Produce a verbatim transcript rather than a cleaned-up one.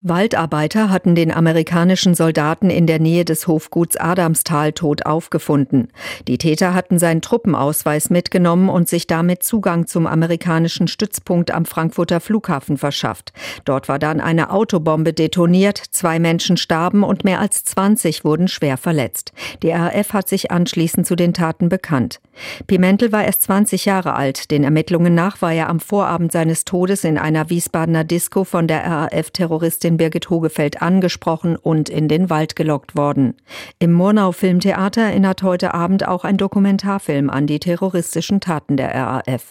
Waldarbeiter hatten den amerikanischen Soldaten in der Nähe des Hofguts Adamstal tot aufgefunden. Die Täter hatten seinen Truppenausweis mitgenommen und sich damit Zugang zum amerikanischen Stützpunkt am Frankfurter Flughafen verschafft. Dort war dann eine Autobombe detoniert, zwei Menschen starben und mehr als zwanzig wurden schwer verletzt. Die R A F hat sich anschließend zu den Taten bekannt. Pimentel war erst zwanzig Jahre alt. Den Ermittlungen nach war er am Vorabend seines Todes in einer Wiesbadener Disco von der R A F-Terroristin Birgit Hogefeld angesprochen und in den Wald gelockt worden. Im Murnau Filmtheater erinnert heute Abend auch ein Dokumentarfilm an die terroristischen Taten der R A F.